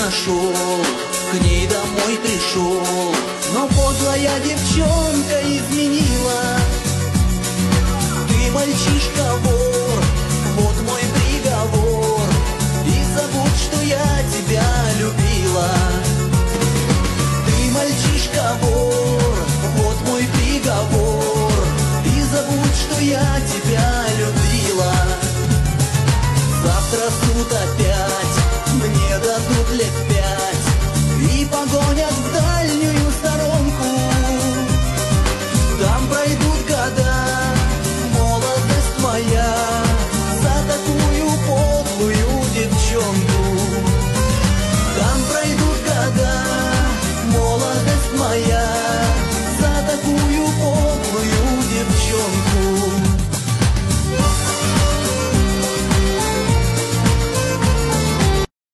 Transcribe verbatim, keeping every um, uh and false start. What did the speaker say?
нашел, к ней домой пришел, но подлая девчонка изменила. Ты мальчишка вор,